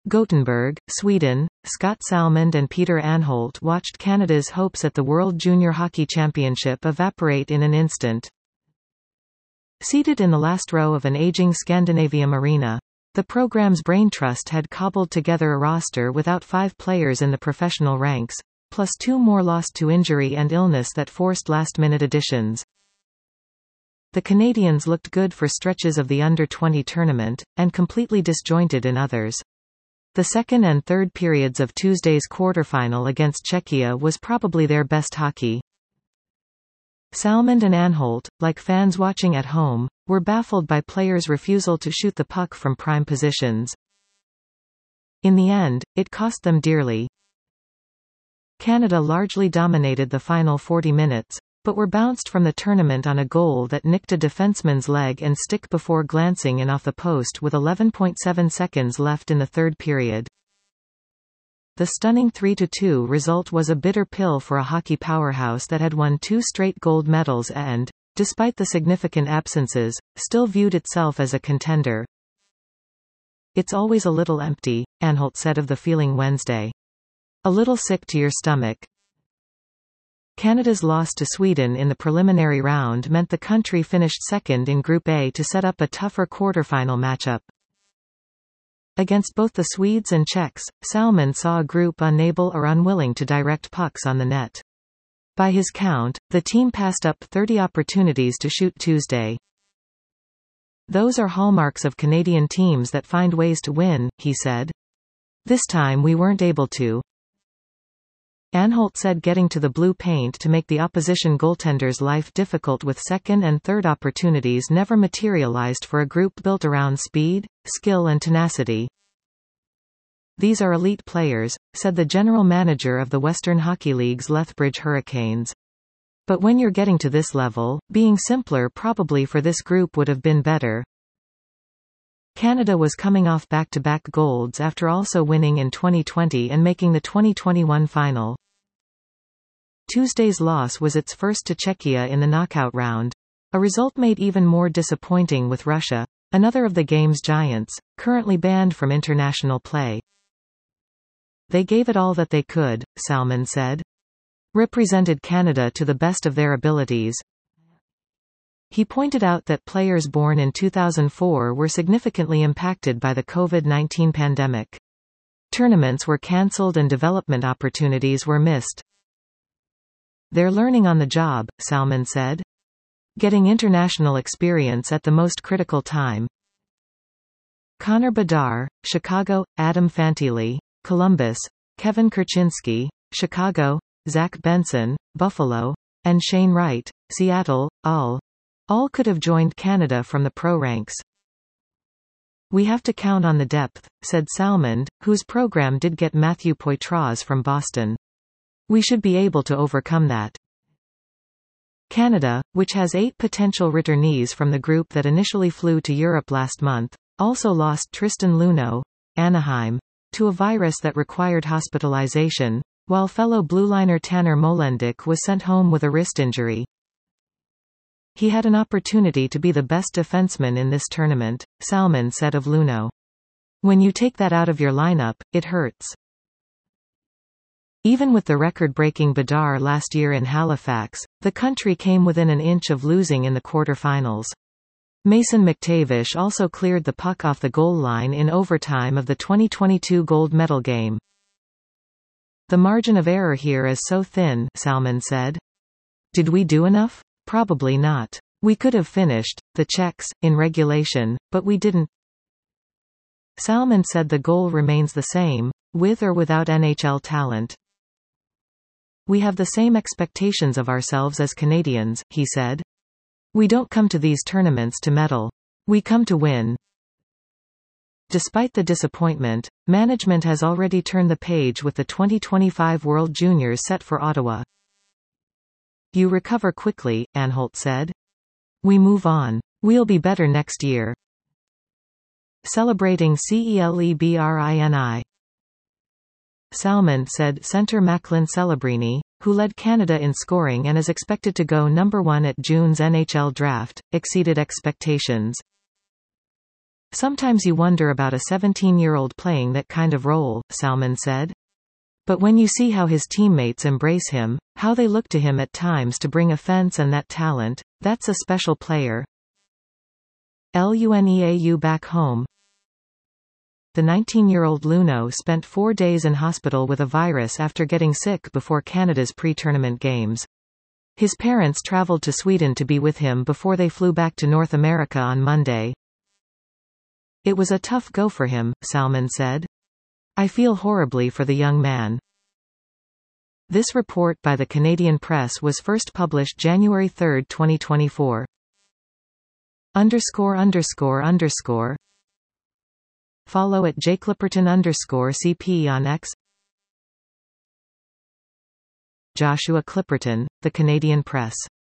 Gothenburg, Sweden. Scott Salmond and Peter Anholt watched Canada's hopes at the World Junior Hockey Championship evaporate in an instant. Seated in the last row of an aging Scandinavium arena, the program's brain trust had cobbled together a roster without 5 players in the professional ranks, plus 2 more lost to injury and illness that forced last-minute additions. The Canadians looked good for stretches of the under-20 tournament, and completely disjointed in others. The second and third periods of Tuesday's quarterfinal against Czechia was probably their best hockey. Salmond and Anholt, like fans watching at home, were baffled by players' refusal to shoot the puck from prime positions. In the end, it cost them dearly. Canada largely dominated the final 40 minutes, but were bounced from the tournament on a goal that nicked a defenseman's leg and stick before glancing in off the post with 11.7 seconds left in the third period. The stunning 3-2 result was a bitter pill for a hockey powerhouse that had won 2 straight gold medals and, despite the significant absences, still viewed itself as a contender. "It's always a little empty," Anholt said of the feeling Wednesday. "A little sick to your stomach." Canada's loss to Sweden in the preliminary round meant the country finished second in Group A to set up a tougher quarterfinal matchup. Against both the Swedes and Czechs, Salmond saw a group unable or unwilling to direct pucks on the net. By his count, the team passed up 30 opportunities to shoot Tuesday. "Those are hallmarks of Canadian teams that find ways to win," he said. "This time we weren't able to." Anholt said getting to the blue paint to make the opposition goaltender's life difficult with second and third opportunities never materialized for a group built around speed, skill and tenacity. "These are elite players," said the general manager of the Western Hockey League's Lethbridge Hurricanes. "But when you're getting to this level, being simpler probably for this group would have been better." Canada was coming off back-to-back golds after also winning in 2020 and making the 2021 final. Tuesday's loss was its first to Czechia in the knockout round, a result made even more disappointing with Russia, another of the game's giants, currently banned from international play. "They gave it all that they could," Salmond said. "Represented Canada to the best of their abilities." He pointed out that players born in 2004 were significantly impacted by the COVID-19 pandemic. Tournaments were cancelled and development opportunities were missed. "They're learning on the job," Salmond said. "Getting international experience at the most critical time." Connor Bedard, Chicago; Adam Fantilli, Columbus; Kevin Kurchinski, Chicago; Zach Benson, Buffalo; and Shane Wright, Seattle, all could have joined Canada from the pro ranks. "We have to count on the depth," said Salmond, whose program did get Matthew Poitras from Boston. "We should be able to overcome that." Canada, which has 8 potential returnees from the group that initially flew to Europe last month, also lost Tristan Luneau, Anaheim, to a virus that required hospitalization, while fellow blueliner Tanner Molendyk was sent home with a wrist injury. "He had an opportunity to be the best defenseman in this tournament," Salmond said of Luneau. "When you take that out of your lineup, it hurts." Even with the record-breaking Bedard last year in Halifax, the country came within an inch of losing in the quarterfinals. Mason McTavish also cleared the puck off the goal line in overtime of the 2022 gold medal game. "The margin of error here is so thin," Salmond said. "Did we do enough? Probably not. We could have finished the Czechs in regulation, but we didn't." Salmond said the goal remains the same, with or without NHL talent. "We have the same expectations of ourselves as Canadians," he said. "We don't come to these tournaments to medal. We come to win." Despite the disappointment, management has already turned the page with the 2025 World Juniors set for Ottawa. "You recover quickly," Anholt said. "We move on. We'll be better next year." Celebrating CELEBRINI. Salmond said center Macklin Celebrini, who led Canada in scoring and is expected to go number 1 at June's NHL draft, exceeded expectations. Sometimes you wonder about a 17-year-old playing that kind of role, Salmon said. But when you see how his teammates embrace him, how they look to him at times to bring offense and that talent, that's a special player. LUNEAU back home. The 19-year-old Luno spent 4 days in hospital with a virus after getting sick before Canada's pre-tournament games. His parents traveled to Sweden to be with him before they flew back to North America on Monday. It was a tough go for him, Salmon said. I feel horribly for the young man. This report by the Canadian Press was first published January 3, 2024. ____. Follow at jclipperton_CP on X. Joshua Clipperton, The Canadian Press.